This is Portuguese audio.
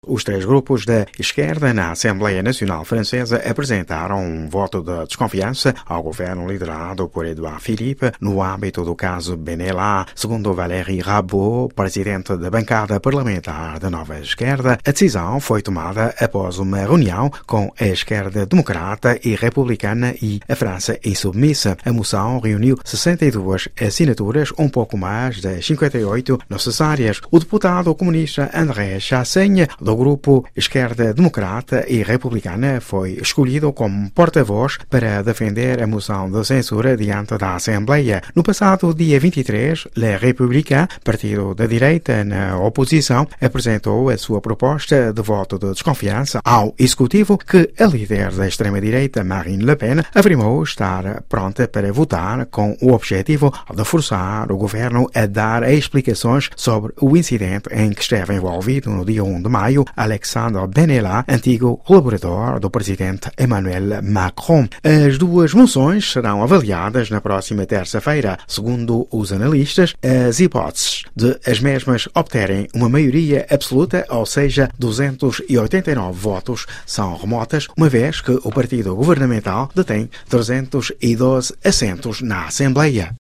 Os três grupos da esquerda na Assembleia Nacional Francesa apresentaram um voto de desconfiança ao governo liderado por Edouard Philippe no âmbito do caso Benalla. Segundo Valérie Rabault, presidente da bancada parlamentar da Nova Esquerda, a decisão foi tomada após uma reunião com a esquerda democrata e republicana e a França insubmissa. A moção reuniu 62 assinaturas, um pouco mais das 58 necessárias. O deputado comunista André Chassaigne, do grupo Esquerda Democrata e Republicana, foi escolhido como porta-voz para defender a moção de censura diante da Assembleia. No passado dia 23, Le Républicain, partido da direita na oposição, apresentou a sua proposta de voto de desconfiança ao Executivo, que a líder da extrema-direita, Marine Le Pen, afirmou estar pronta para votar com o objetivo de forçar o governo a dar explicações sobre o incidente em que esteve envolvido no dia 1 de maio Alexandre Benalla, antigo colaborador do presidente Emmanuel Macron. As duas moções serão avaliadas na próxima terça-feira. Segundo os analistas, as hipóteses de as mesmas obterem uma maioria absoluta, ou seja, 289 votos, são remotas, uma vez que o partido governamental detém 312 assentos na Assembleia.